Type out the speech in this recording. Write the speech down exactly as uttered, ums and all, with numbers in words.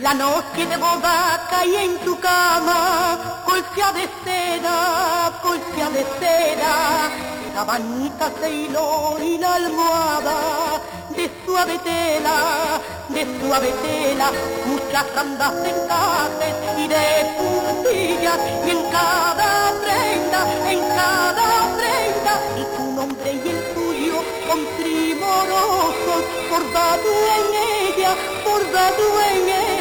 La noche de boda cae en tu cama, colcha de seda, colcha de seda, sabanitas de hilo y la almohada de suave tela, de suave tela, muchas randas de encajes y de puntillas, y en cada prenda, en cada prenda, y tu nombre y el tuyo con primorosos, bordado en ella, bordado en ella.